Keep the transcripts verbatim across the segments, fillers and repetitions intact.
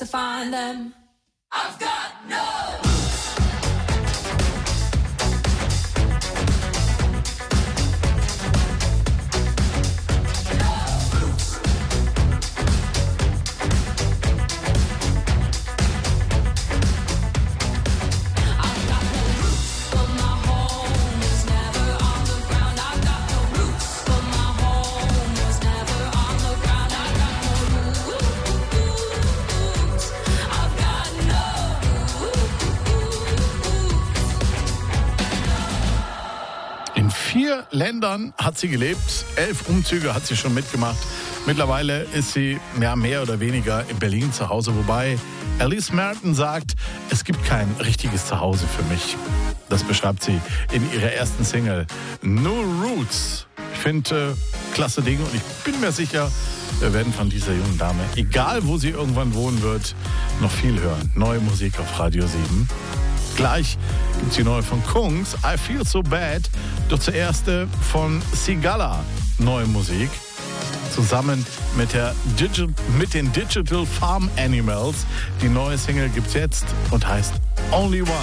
to find them. I've got no vier Ländern hat sie gelebt, elf Umzüge hat sie schon mitgemacht. Mittlerweile ist sie ja, mehr oder weniger in Berlin zu Hause, wobei Alice Merton sagt, es gibt kein richtiges Zuhause für mich. Das beschreibt sie in ihrer ersten Single No Roots. Ich finde, äh, klasse Ding und ich bin mir sicher, wir werden von dieser jungen Dame, egal wo sie irgendwann wohnen wird, noch viel hören. Neue Musik auf Radio sieben. Gleich gibt es die neue von Kungs, I Feel So Bad. Doch zuerst von Sigala, neue Musik. Zusammen mit, der Digi- mit den Digital Farm Animals. Die neue Single gibt's jetzt und heißt Only One.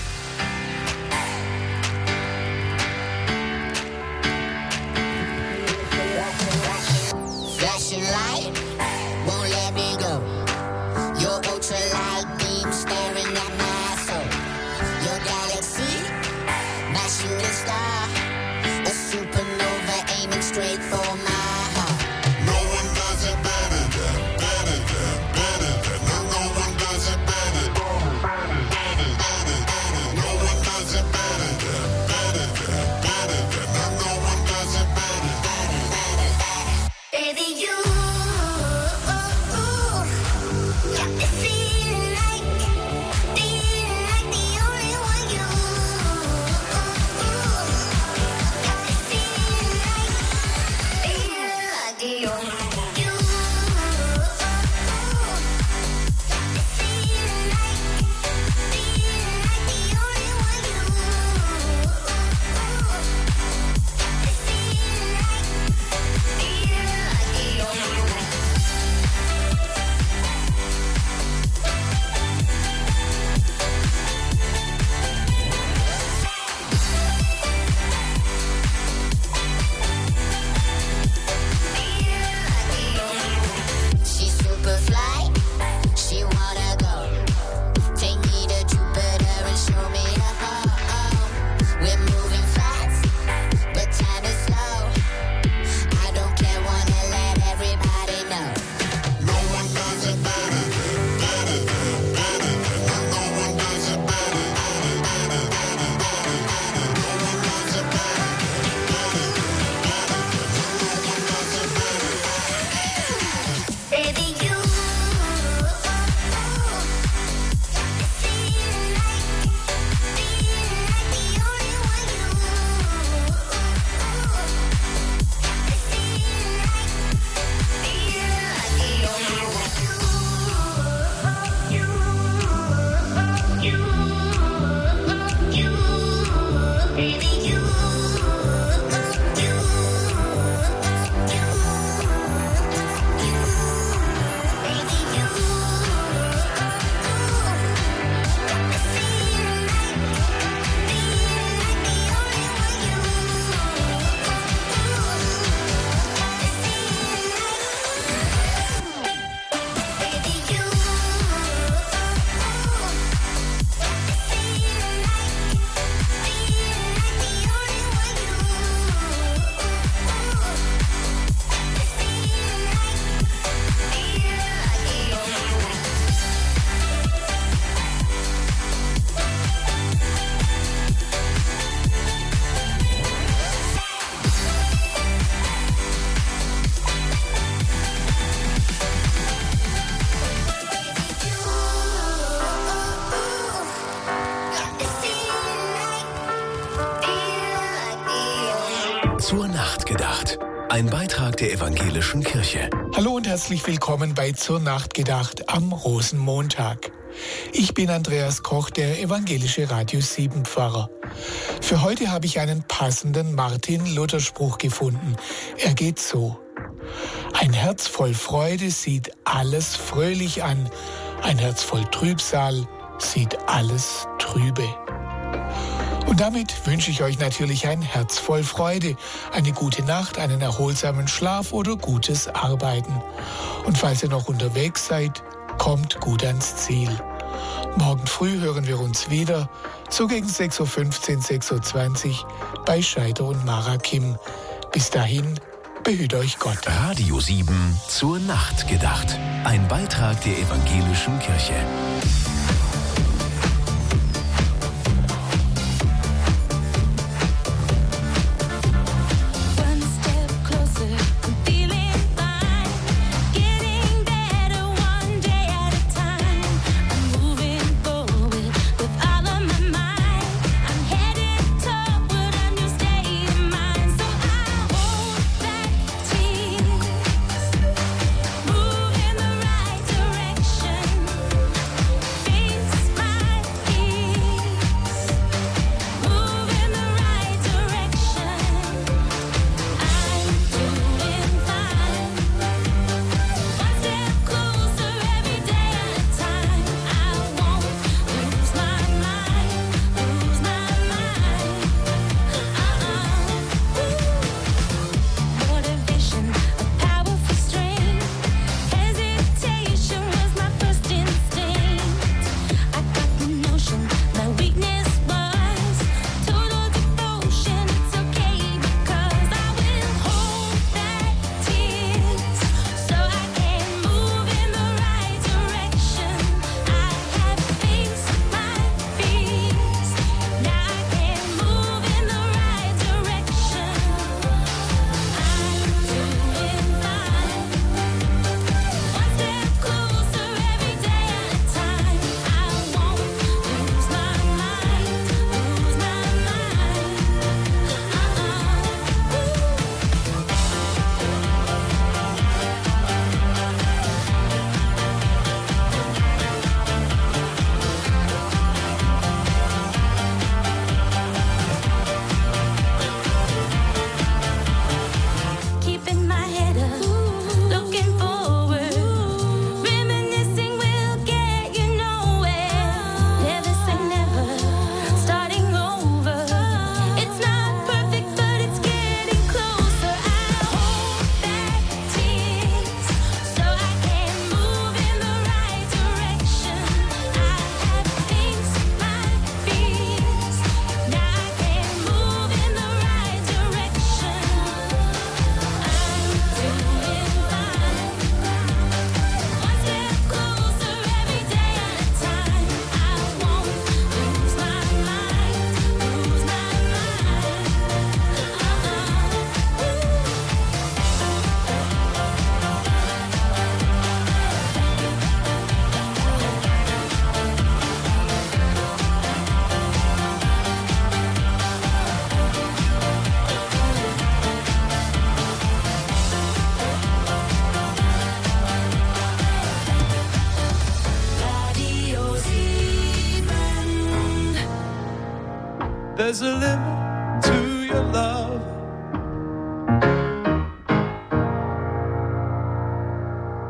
Flashing light, won't let me go. Your ultralight beam staring at my soul. Your galaxy, my shooting star. A supernova aiming straight for my heart. No one does it better than, better than, better than. No, no one does it better than, better, better, better, better. No one does it better than, better than, better than. No, no one does it better, better, better, better. Baby, you got me feeling like, feeling like the only one. You got me feeling like, feeling like the only one. You got me feeling like, feeling like the only one. You got me feeling like, feeling like the only one. She's super fly, she wanna go. Take me to Jupiter and show me the home. We're moving fast, but time is slow. I don't care, wanna let everybody know. No one does it better than, better than, better than. No, no one does it better, better, better, better, better, better. No one does it better than, better than, better than. No, no one does it better. Baby, you got me feeling like, feeling like the only one. You got me feeling like, feeling like the only one. You, you, you, baby, you, you, you, you. Baby, you got me feeling like, feeling like the only one. You got me feeling like, baby, you got me feeling like, feeling like the only one. You got me feeling like, feeling like the only one. Zur Nacht gedacht. Ein Beitrag der Evangelischen Kirche. Hallo und herzlich willkommen bei Zur Nacht gedacht am Rosenmontag. Ich bin Andreas Koch, der evangelische Radio sieben Pfarrer. Für heute habe ich einen passenden Martin-Luther-Spruch gefunden. Er geht so: Ein Herz voll Freude sieht alles fröhlich an Ein Herz voll Trübsal sieht alles trübe. Und damit wünsche ich euch natürlich ein Herz voll Freude, eine gute Nacht, einen erholsamen Schlaf oder gutes Arbeiten. Und falls ihr noch unterwegs seid, kommt gut ans Ziel. Morgen früh hören wir uns wieder, so gegen sechs Uhr fünfzehn, sechs Uhr zwanzig bei Scheider und Mara Kim. Bis dahin, behüt euch Gott. Radio sieben zur Nacht gedacht. Ein Beitrag der Evangelischen Kirche. There's a limit to your love.